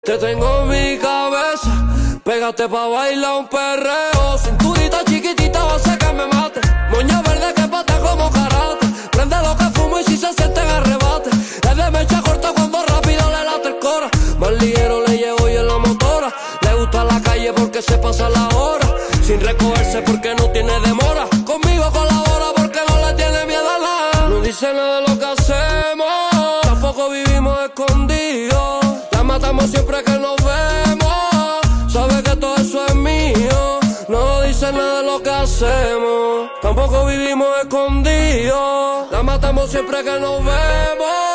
Te tengo en mi cabeza, pégate pa' bailar un perreo. Cinturita chiquitita va a hacer que me mate. Moña verde que pata como karate. Prende lo que fumo y si se siente en arrebate. Es de mecha corta cuando rápido le late el cora. Más ligero le llevo y en la motora. Le gusta la calle porque se pasa la hora. Sin recogerse porque no tiene demora. Conmigo colabora porque no le tiene miedo a nada. No dice nada de lo que hacemos. Tampoco vivimos escondidos. La matamos siempre que nos vemos. Sabe que todo eso es mío. No dice nada de lo que hacemos. Tampoco vivimos escondidos. La matamos siempre que nos vemos.